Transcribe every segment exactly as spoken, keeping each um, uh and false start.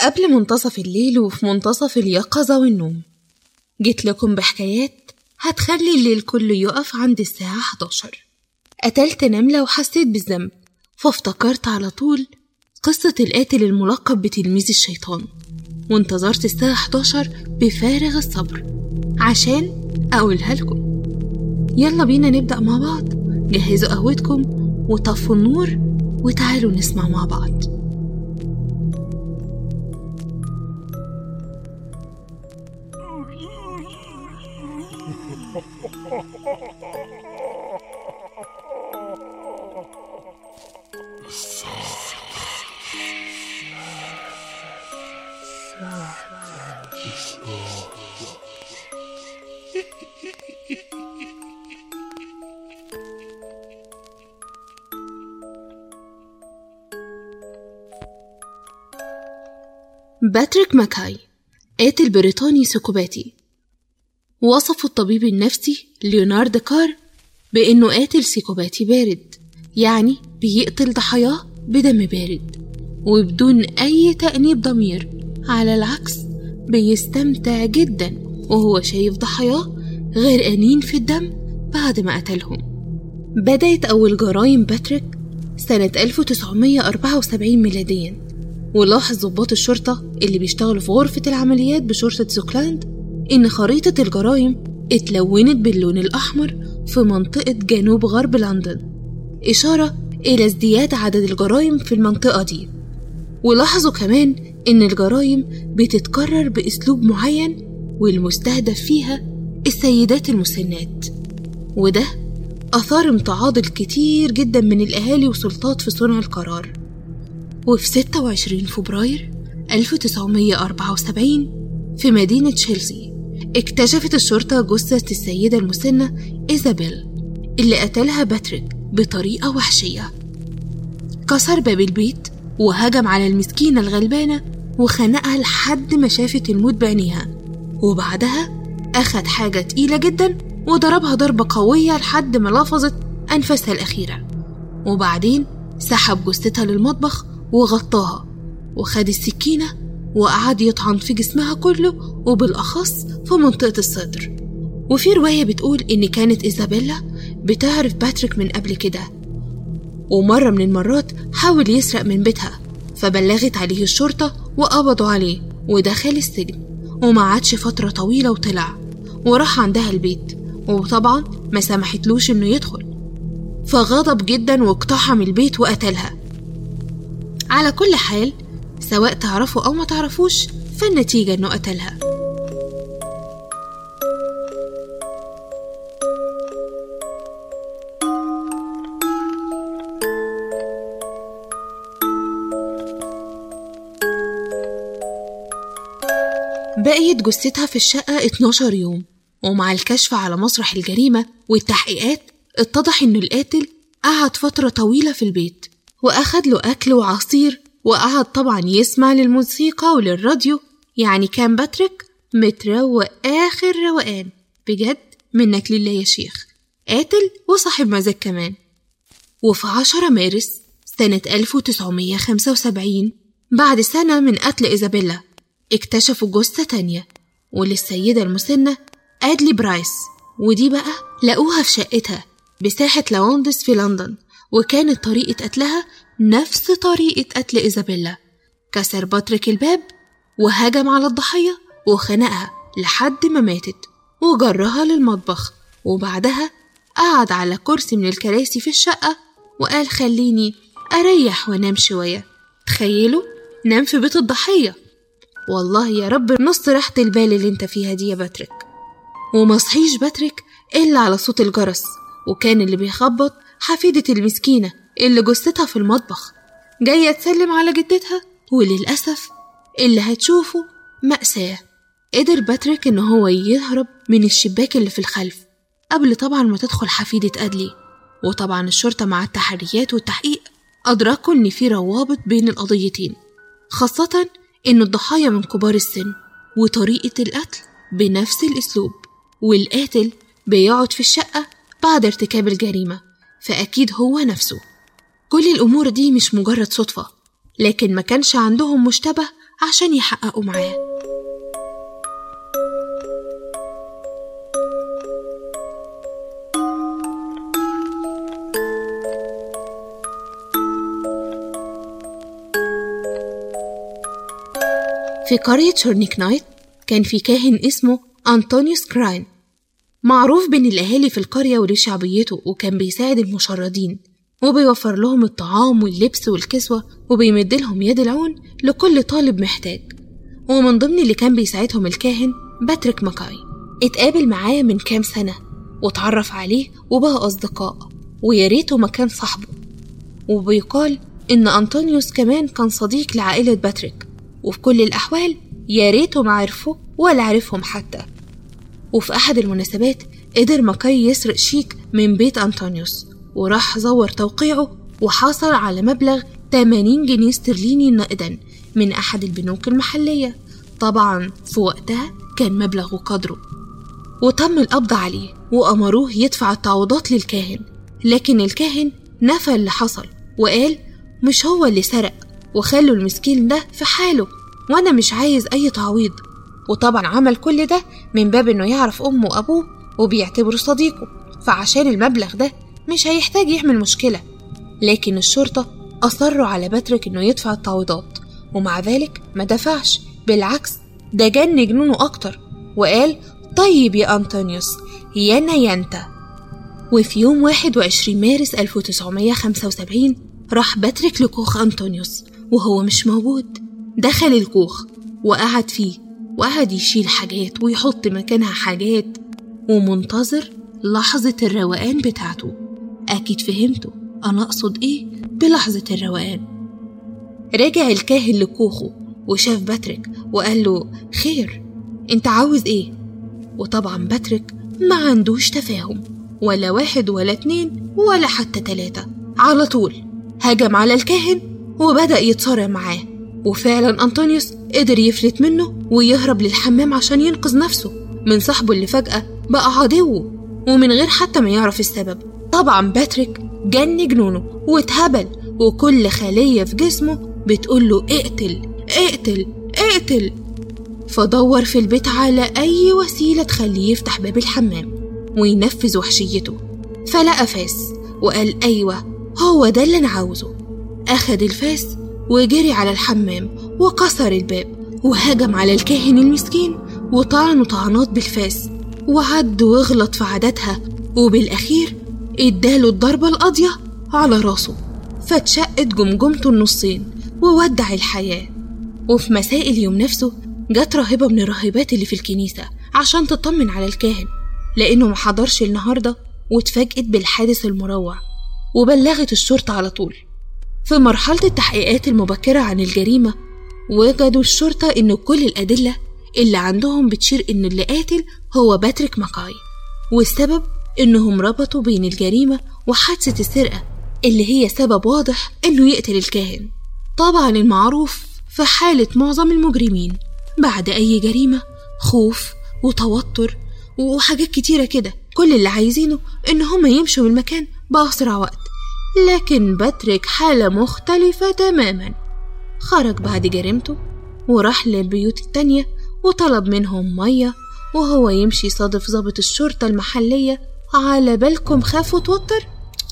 قبل منتصف الليل وفي منتصف اليقظة والنوم، جيت لكم بحكايات هتخلي الليل كله يقف عند الساعة حداشر. قتلت نملة وحسيت بالذنب، فافتكرت على طول قصة القاتل الملقب بتلميذ الشيطان، وانتظرت الساعة حداشر بفارغ الصبر عشان أقولها لكم. يلا بينا نبدأ مع بعض. جهزوا قهوتكم وطفوا النور وتعالوا نسمع مع بعض. باتريك ماكاي قاتل بريطاني سيكوباتي. وصفه الطبيب النفسي ليونارد كار بأنه قاتل سيكوباتي بارد، يعني بيقتل ضحاياه بدم بارد وبدون أي تأنيب ضمير. على العكس بيستمتع جدا وهو شايف ضحاياه غرقانين في الدم بعد ما قتلهم. بدأت أول جرائم باتريك سنة ألف وتسعمية وأربعة وسبعين ميلاديا، ولاحظ ضباط الشرطة اللي بيشتغلوا في غرفة العمليات بشرطة زوكلاند إن خريطة الجرائم اتلونت باللون الأحمر في منطقة جنوب غرب لندن، إشارة إلى ازدياد عدد الجرائم في المنطقة دي. ولاحظوا كمان إن الجرائم بتتكرر بأسلوب معين والمستهدف فيها السيدات المسنات، وده أثار امتعاض الكتير جدا من الأهالي وسلطات في صنع القرار. وفي ستة وعشرين فبراير ألف وتسعمية وأربعة وسبعين في مدينة تشيلسي اكتشفت الشرطة جثة السيدة المسنة إيزابيل اللي قتلها باتريك بطريقة وحشية. كسر باب البيت وهجم على المسكينة الغلبانة وخنقها لحد ما شافت الموت بعينيها، وبعدها أخد حاجة تقيلة جدا وضربها ضربة قوية لحد ما لفظت أنفاسها الأخيرة، وبعدين سحب جثتها للمطبخ وغطاها وخد السكينة وقعد يطعن في جسمها كله وبالأخص في منطقة الصدر. وفي رواية بتقول إن كانت إيزابيلا بتعرف باتريك من قبل كده، ومرة من المرات حاول يسرق من بيتها فبلغت عليه الشرطة وقبضوا عليه ودخل السجن، وما عادش فترة طويلة وطلع وراح عندها البيت، وطبعا ما سمحتلوش إنه يدخل، فغضب جدا واقتحم البيت وقتلها. على كل حال سواء تعرفوا أو ما تعرفوش فالنتيجة إنه قتلها. بقيت جثتها في الشقة اتناشر يوم، ومع الكشف على مسرح الجريمة والتحقيقات اتضح إنه القاتل قعد فترة طويلة في البيت وأخد له أكل وعصير، وقعد طبعا يسمع للموسيقى وللراديو. يعني كان باتريك متروق آخر روقان بجد، منك لله يا شيخ، قاتل وصاحب مزاج كمان. وفي عشرة مارس سنة ألف وتسعمية وخمسة وسبعين بعد سنة من قتل إيزابيلا اكتشفوا جثة تانية وللسيدة المسنة أدلي برايس، ودي بقى لقوها في شقتها بساحة لواندس في لندن، وكانت طريقة قتلها نفس طريقة قتل إيزابيلا. كسر باتريك الباب وهجم على الضحية وخنقها لحد ما ماتت وجرها للمطبخ، وبعدها قعد على كرسي من الكراسي في الشقة وقال خليني أريح وانام شوية. تخيلوا نام في بيت الضحية. والله يا رب نص راحة البال اللي انت فيها دي يا باتريك. وما صحيش باتريك إلا على صوت الجرس، وكان اللي بيخبط حفيدة المسكينة اللي جثتها في المطبخ جاية تسلم على جدتها، وللأسف اللي هتشوفه مأساة. قدر باتريك إنه هو يهرب من الشباك اللي في الخلف قبل طبعا ما تدخل حفيدة أدلي، وطبعا الشرطة مع التحريات والتحقيق أدركوا إن في روابط بين القضيتين، خاصة إن الضحايا من كبار السن وطريقة القتل بنفس الأسلوب، والقاتل بيقعد في الشقة بعد ارتكاب الجريمة، فأكيد هو نفسه. كل الأمور دي مش مجرد صدفة، لكن ما كانش عندهم مشتبه عشان يحققوا معاه. في قرية شورنيك نايت كان في كاهن اسمه أنطونيوس كراين، معروف بين الأهالي في القرية وليه شعبيته، وكان بيساعد المشردين وبيوفر لهم الطعام واللبس والكسوة وبيمد لهم يد العون لكل طالب محتاج. ومن ضمن اللي كان بيساعدهم الكاهن باتريك ماكاي. اتقابل معاه من كام سنة واتعرف عليه وبقى أصدقاء، وياريته ما كان صاحبه. وبيقال إن أنطونيوس كمان كان صديق لعائلة باتريك، وفي كل الأحوال ياريته ما عرفه ولا عرفهم حتى. وفي أحد المناسبات قدر ماكاي يسرق شيك من بيت أنطونيوس، وراح زور توقيعه وحصل على مبلغ ثمانين جنيه استرليني نقدا من أحد البنوك المحلية. طبعا في وقتها كان مبلغ قدره، وتم القبض عليه وأمروه يدفع التعويضات للكاهن. لكن الكاهن نفى اللي حصل وقال مش هو اللي سرق، وخلوا المسكين ده في حاله وأنا مش عايز أي تعويض. وطبعا عمل كل ده من باب إنه يعرف أمه وأبوه وبيعتبره صديقه، فعشان المبلغ ده مش هيحتاج يعمل مشكلة. لكن الشرطة أصروا على باتريك إنه يدفع التعويضات، ومع ذلك ما دفعش، بالعكس ده جن جنونه أكتر وقال طيب يا أنطونيوس يانا يانتا. وفي يوم واحد وعشرين مارس ألف وتسعمية وخمسة وسبعين راح باتريك لكوخ أنطونيوس وهو مش موجود. دخل الكوخ وقعد فيه وقعد يشيل حاجات ويحط مكانها حاجات ومنتظر لحظة الروقان بتاعته. أكيد فهمتوا أنا أقصد إيه بلحظة الروقان. رجع الكاهن لكوخه وشاف باتريك وقال له خير انت عاوز ايه؟ وطبعا باتريك ما عندوش تفاهم، ولا واحد ولا اتنين ولا حتى تلاتة، على طول هجم على الكاهن وبدأ يتصارع معاه. وفعلا أنطونيوس قدر يفلت منه ويهرب للحمام عشان ينقذ نفسه من صاحبه اللي فجأة بقى عدوه ومن غير حتى ما يعرف السبب. طبعا باتريك جن جنونه واتهبل، وكل خلية في جسمه بتقوله اقتل اقتل اقتل. فدور في البيت على أي وسيلة تخليه يفتح باب الحمام وينفذ وحشيته، فلقى فاس وقال أيوة هو ده اللي أنا عاوزه. أخد الفاس وجري على الحمام وكسر الباب وهجم على الكاهن المسكين وطعنه طعنات بالفاس، وعد وغلط في عاداتها، وبالأخير اداله الضربة القاضية على راسه فاتشقت جمجمته النصين وودع الحياة. وفي مساء اليوم نفسه جت راهبة من الراهبات اللي في الكنيسة عشان تطمن على الكاهن لأنه محضرش النهاردة، واتفاجئت بالحادث المروع وبلغت الشرطة على طول. في مرحلة التحقيقات المبكرة عن الجريمة وجدوا الشرطة إن كل الأدلة اللي عندهم بتشير إن اللي قاتل هو باتريك ماكاي، والسبب إنهم ربطوا بين الجريمة وحادثة السرقة اللي هي سبب واضح إنه يقتل الكاهن. طبعا المعروف في حالة معظم المجرمين بعد أي جريمة خوف وتوتر وحاجات كتيرة كده، كل اللي عايزينه إن هم يمشوا من المكان بأسرع وقت. لكن باتريك حالة مختلفة تماما، خرج بعد جريمته وراح للبيوت التانية وطلب منهم مية وهو يمشي صادف ضابط الشرطة المحلية. على بالكم خاف وتوتر؟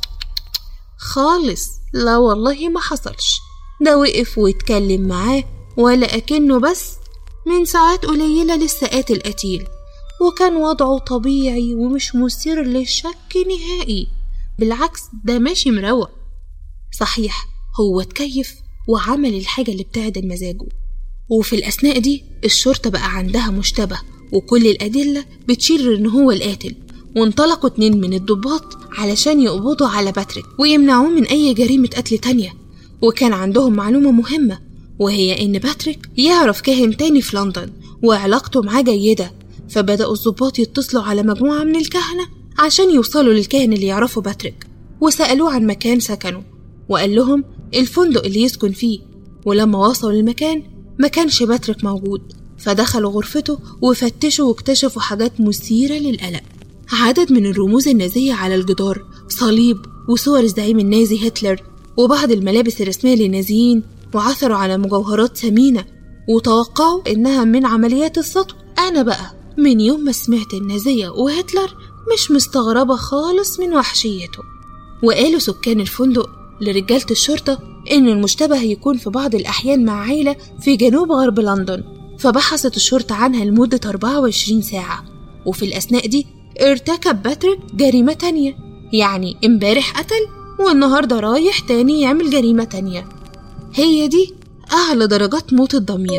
خالص لا والله ما حصلش، ده وقف واتكلم معاه ولا أكنه بس من ساعات قليلة لسه قاتل قتيل، وكان وضعه طبيعي ومش مثير للشك نهائي، بالعكس ده ماشي مروق. صحيح هو اتكيف وعمل الحاجة اللي بتعدل مزاجه. وفي الأثناء دي الشرطة بقى عندها مشتبه وكل الأدلة بتشير إن هو القاتل، وانطلقوا اتنين من الضباط علشان يقبضوا على باتريك ويمنعوه من أي جريمة قتل تانية. وكان عندهم معلومة مهمة، وهي إن باتريك يعرف كاهن تاني في لندن وعلاقته معاه جيدة، فبدأوا الضباط يتصلوا على مجموعة من الكهنة عشان يوصلوا للكاهن اللي يعرفوا باتريك، وسألوه عن مكان سكنه وقال لهم الفندق اللي يسكن فيه. ولما وصلوا للمكان ما كانش باتريك موجود، فدخلوا غرفته وفتشوا واكتشفوا حاجات مثيرة للقلق، عدد من الرموز النازية على الجدار، صليب وصور الزعيم النازي هتلر وبعض الملابس الرسمية للنازيين، وعثروا على مجوهرات ثمينة وتوقعوا إنها من عمليات السطو. أنا بقى من يوم ما سمعت النازية وهتلر مش مستغربة خالص من وحشيته. وقالوا سكان الفندق لرجالة الشرطة إن المشتبه يكون في بعض الأحيان مع عيلة في جنوب غرب لندن، فبحثت الشرطة عنها لمدة أربعة وعشرين ساعة، وفي الأثناء دي ارتكب باتريك جريمة تانية. يعني امبارح قتل والنهاردة رايح تاني يعمل جريمة تانية. هي دي أعلى درجات موت الضمير.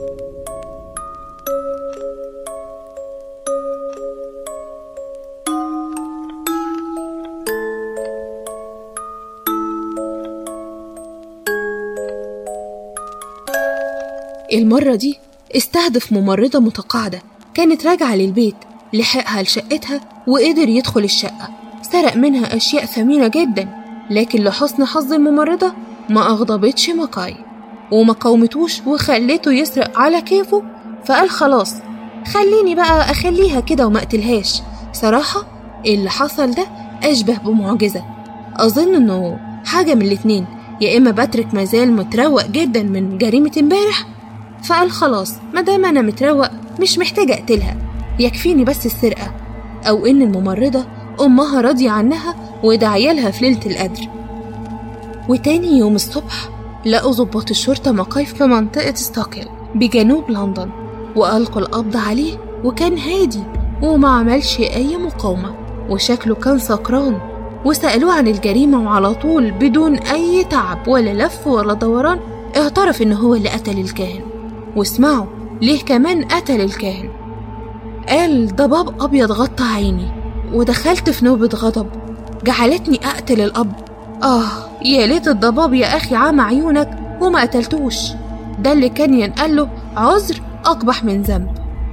المرة دي استهدف ممرضة متقاعدة كانت راجعة للبيت، لحقها لشقتها وقدر يدخل الشقة، سرق منها أشياء ثمينة جدا، لكن لحسن حظ الممرضة ما أغضبتش ماكاي وما قاومتوش وخليته يسرق على كيفه. فقال خلاص خليني بقى أخليها كده وما أقتلهاش. صراحة اللي حصل ده أشبه بمعجزة. أظن إنه حاجة من الاتنين، يا إما باتريك مازال متروق جدا من جريمة امبارح، فقال خلاص مادام أنا متروق مش محتاجة أقتلها، يكفيني بس السرقة، أو إن الممرضة أمها راضية عنها ودعيالها في ليلة القدر. وتاني يوم الصبح لقوا ضباط الشرطة ماكاي في منطقة ستوكل بجنوب لندن، وألقوا القبض عليه، وكان هادي وما عملش أي مقاومة وشكله كان سكران. وسألوه عن الجريمة وعلى طول بدون أي تعب ولا لف ولا دوران اعترف إنه هو اللي قتل الكاهن. واسمعوا ليه كمان قتل الكاهن. قال ضباب أبيض غطى عيني ودخلت في نوبة غضب جعلتني أقتل الأب. آه يا ليت الضباب يا أخي عامى عيونك وما قتلتوش، ده اللي كان ينقله عذر أقبح من ذنب.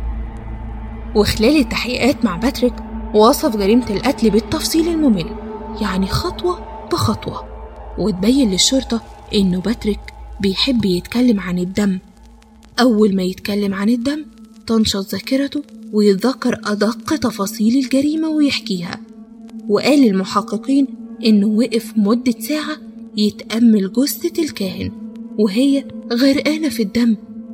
وخلال التحقيقات مع باتريك وصف جريمة القتل بالتفصيل الممل، يعني خطوة بخطوة، وتبين للشرطة إنه باتريك بيحب يتكلم عن الدم. أول ما يتكلم عن الدم تنشط ذاكرته ويتذكر أدق تفاصيل الجريمة ويحكيها. وقال للمحققين إنه وقف مدة ساعة يتأمل جثة الكاهن وهي غرقانة في الدم.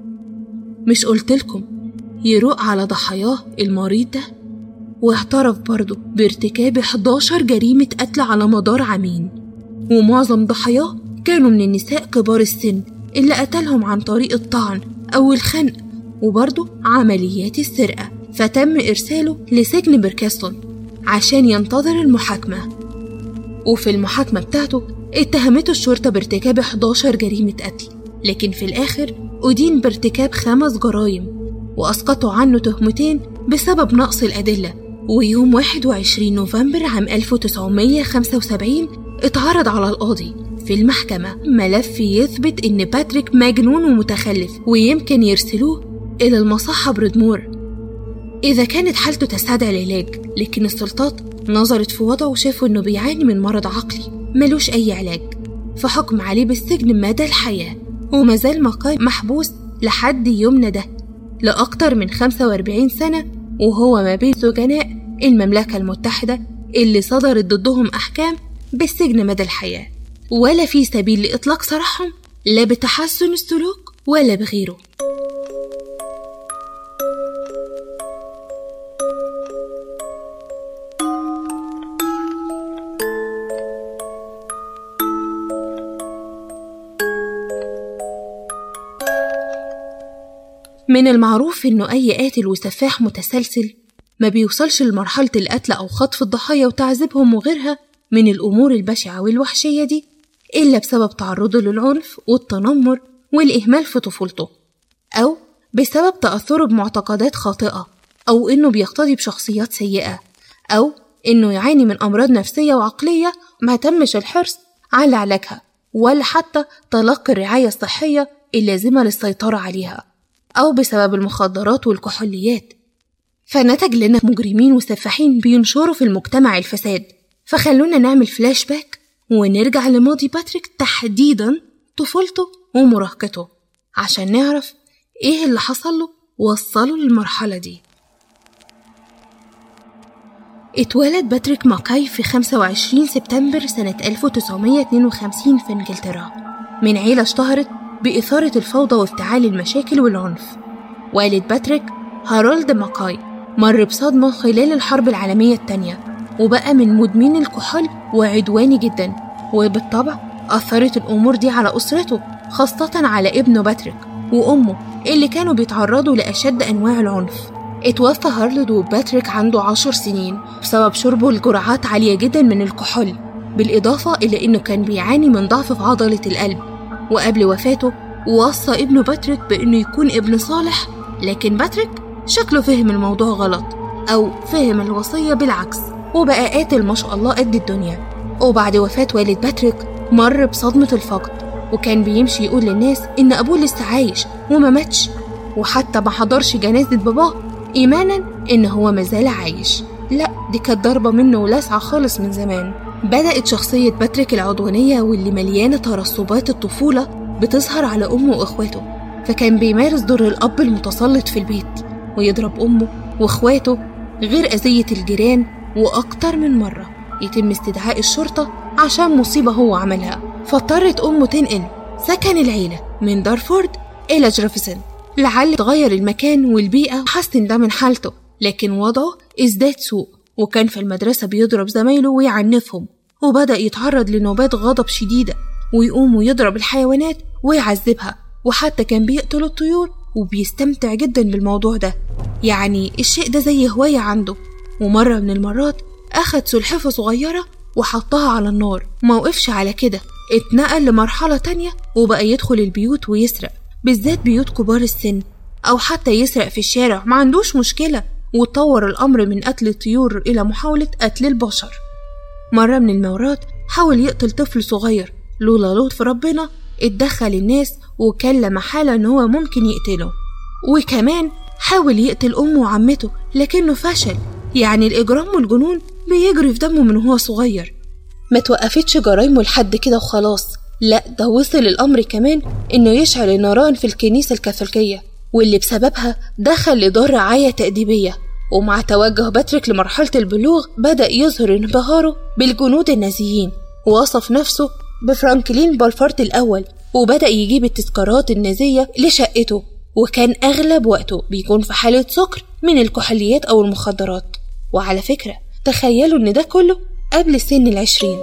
مش قلتلكم يروق على ضحاياه المريض ده؟ واعترف برضه بارتكاب إحداشر جريمة قتل على مدار عامين، ومعظم ضحاياه كانوا من النساء كبار السن اللي قتلهم عن طريق الطعن أو الخنق، وبرضه عمليات السرقة. فتم إرساله لسجن بركاستون عشان ينتظر المحاكمة. وفي المحاكمة بتاعته اتهمته الشرطة بارتكاب إحداشر جريمة قتل، لكن في الآخر أدين بارتكاب خمس جرائم وأسقطوا عنه تهمتين بسبب نقص الأدلة. ويوم واحد وعشرين نوفمبر عام ألف وتسعمية وخمسة وسبعين اتعرض على القاضي في المحكمة ملف يثبت إن باتريك مجنون ومتخلف ويمكن يرسلوه إلى المصحة بريدمور إذا كانت حالته تستدعي العلاج، لكن السلطات نظرت في وضعه وشافوا إنه بيعاني من مرض عقلي ملوش أي علاج، فحكم عليه بالسجن مدى الحياة. ومازال ماكاي محبوس لحد يومنا ده لأكتر من خمسة وأربعين سنة، وهو ما بين سجناء المملكة المتحدة اللي صدرت ضدهم أحكام بالسجن مدى الحياة، ولا في سبيل لإطلاق سراحهم لا بتحسن السلوك ولا بغيره. من المعروف إنه أي قاتل وسفاح متسلسل ما بيوصلش لمرحلة القتل أو خطف الضحايا وتعذيبهم وغيرها من الأمور البشعة والوحشية دي إلا بسبب تعرضه للعنف والتنمر والإهمال في طفولته، أو بسبب تأثره بمعتقدات خاطئة، أو إنه بيقتدي بشخصيات سيئة، أو إنه يعاني من أمراض نفسية وعقلية ما تمش الحرص على علاجها ولا حتى تلقي الرعاية الصحية اللازمة للسيطرة عليها، أو بسبب المخدرات والكحوليات. فنتج لنا مجرمين وسفاحين بينشروا في المجتمع الفساد. فخلونا نعمل فلاش باك ونرجع لماضي باتريك، تحديدا طفولته ومراهقته، عشان نعرف إيه اللي حصل له وصله للمرحلة دي. اتولد باتريك ماكاي في خمسة وعشرين سبتمبر سنة ألف وتسعمية واتنين وخمسين في إنجلترا من عيلة اشتهرت بإثارة الفوضى وافتعال المشاكل والعنف. والد باتريك هارولد ماكاي مر بصدمة خلال الحرب العالمية الثانية، وبقى من مدمن الكحول وعدواني جدا، وبالطبع أثرت الأمور دي على أسرته، خاصة على ابنه باتريك وأمه اللي كانوا بيتعرضوا لأشد أنواع العنف. اتوفى هارولد وباتريك عنده عشر سنين بسبب شربه لجرعات عالية جدا من الكحول، بالإضافة إلى إنه كان بيعاني من ضعف في عضلة القلب. وقبل وفاته وصى ابنه باتريك بإنه يكون ابن صالح، لكن باتريك شكله فهم الموضوع غلط، أو فهم الوصية بالعكس، وبقى قاتل ما شاء الله قد الدنيا. وبعد وفاة والد باتريك مر بصدمة الفقد، وكان بيمشي يقول للناس إن أبوه لسه عايش وما ماتش، وحتى ما حضرش جنازة باباه إيمانا إن هو مازال عايش. لا، دي كانت ضربة منه ولاسعة خالص من زمان. بدأت شخصية باتريك العدوانية واللي مليانة ترسبات الطفولة بتظهر على أمه وإخواته، فكان بيمارس دور الأب المتسلط في البيت، ويضرب أمه وإخواته، غير أذية الجيران، وأكتر من مرة يتم استدعاء الشرطة عشان مصيبة هو عملها. فاضطرت أمه تنقل سكن العيلة من دارفورد إلى جرافيسون لعل تغير المكان والبيئة وحسن ده من حالته، لكن وضعه ازداد سوء، وكان في المدرسة بيضرب زمايله ويعنفهم، وبدأ يتعرض لنوبات غضب شديدة، ويقوم ويضرب الحيوانات ويعذبها، وحتى كان بيقتل الطيور وبيستمتع جدا بالموضوع ده، يعني الشيء ده زي هواية عنده. ومرة من المرات أخد سلحفة صغيرة وحطها على النار. موقفش على كده، اتنقل لمرحلة تانية وبقى يدخل البيوت ويسرق، بالذات بيوت كبار السن، أو حتى يسرق في الشارع، ما عندوش مشكلة. وطور الأمر من قتل الطيور إلى محاولة قتل البشر. مرة من المرات حاول يقتل طفل صغير، لولا لطف ربنا اتدخل الناس وكان لا محالة إن هو ممكن يقتله. وكمان حاول يقتل أمه وعمته لكنه فشل، يعني الإجرام والجنون بيجري في دمه من هو صغير. ما توقفتش جرايمه لحد كده وخلاص، لا ده وصل الأمر كمان إنه يشعل النيران في الكنيسة الكاثوليكية، واللي بسببها دخل لدار رعاية تأديبية. ومع توجه باتريك لمرحلة البلوغ بدأ يظهر انبهاره بالجنود النازيين، ووصف نفسه بفرانكلين بولفارد الأول، وبدأ يجيب التذكارات النازية لشقته، وكان أغلب وقته بيكون في حالة سكر من الكحوليات أو المخدرات. وعلى فكرة تخيلوا إن ده كله قبل سن العشرين.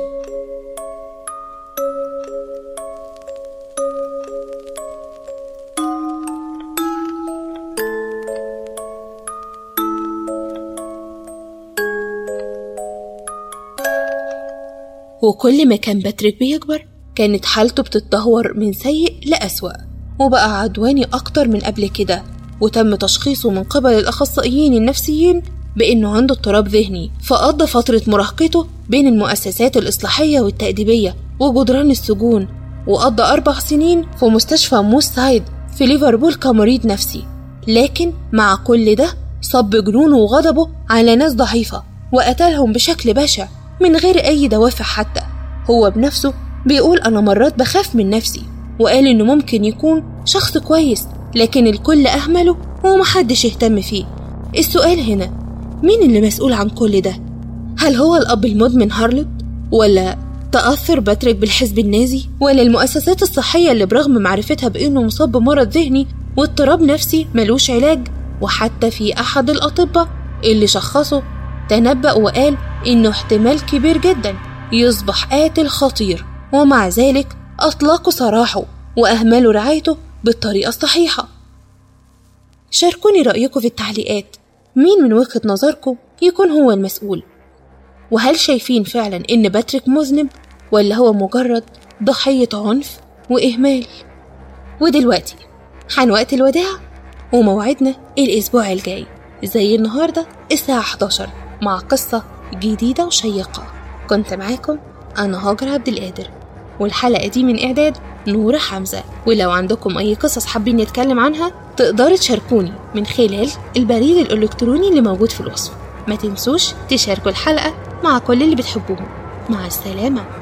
وكل ما كان باتريك بيكبر كانت حالته بتتدهور من سيء لأسوأ، وبقى عدواني أكتر من قبل كده، وتم تشخيصه من قبل الأخصائيين النفسيين بأنه عنده اضطراب ذهني. فقضى فترة مراهقته بين المؤسسات الإصلاحية والتأديبية وجدران السجون، وقضى أربع سنين في مستشفى موس سايد في ليفربول كمريض نفسي. لكن مع كل ده صب جنونه وغضبه على ناس ضعيفة وقتلهم بشكل بشع من غير أي دوافع حتى. هو بنفسه بيقول أنا مرات بخاف من نفسي، وقال إنه ممكن يكون شخص كويس لكن الكل أهمله ومحدش اهتم فيه. السؤال هنا، مين اللي مسؤول عن كل ده؟ هل هو الأب المدمن هارولد، ولا تأثر باتريك بالحزب النازي، ولا المؤسسات الصحية اللي برغم معرفتها بأنه مصاب بمرض ذهني واضطراب نفسي ملوش علاج؟ وحتى في أحد الأطباء اللي شخصه تنبأ وقال إنه احتمال كبير جدا يصبح قاتل خطير، ومع ذلك أطلقوا سراحه وأهملوا رعايته بالطريقة الصحيحة. شاركوني رأيكم في التعليقات، مين من وجهة نظركم يكون هو المسؤول؟ وهل شايفين فعلا إن باتريك مذنب، ولا هو مجرد ضحية عنف وإهمال؟ ودلوقتي حان وقت الوداع، وموعدنا الأسبوع الجاي زي النهاردة الساعة إحدى عشر مع قصة جديدة وشيقة. كنت معاكم أنا هاجر عبد القادر، والحلقة دي من إعداد نور حمزة. ولو عندكم أي قصص حابين نتكلم عنها تقدروا تشاركوني من خلال البريد الإلكتروني اللي موجود في الوصف. ما تنسوش تشاركوا الحلقة مع كل اللي بتحبوهم. مع السلامة.